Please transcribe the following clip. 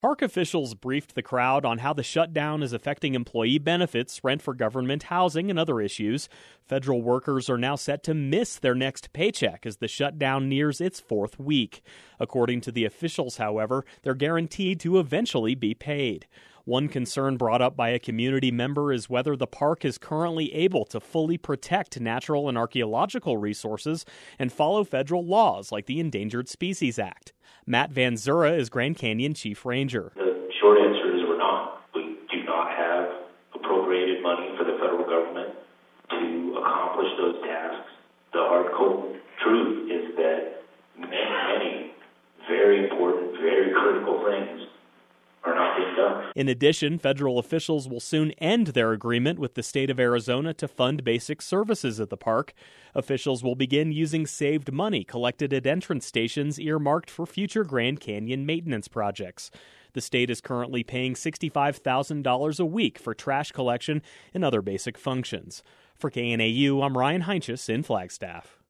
Park officials briefed the crowd on how the shutdown is affecting employee benefits, rent for government housing, and other issues. Federal workers are now set to miss their next paycheck as the shutdown nears its fourth week. According to the officials, however, they're guaranteed to eventually be paid. One concern brought up by a community member is whether the park is currently able to fully protect natural and archaeological resources and follow federal laws like the Endangered Species Act. Matt Van Zura is Grand Canyon Chief Ranger. The short answer is we're not. We do not have appropriated money for the federal government to accomplish those tasks. The hard cold truth is that many very important, very critical things are not being done. In addition, federal officials will soon end their agreement with the state of Arizona to fund basic services at the park. Officials will begin using saved money collected at entrance stations earmarked for future Grand Canyon maintenance projects. The state is currently paying $65,000 a week for trash collection and other basic functions. For KNAU, I'm Ryan Heinches in Flagstaff.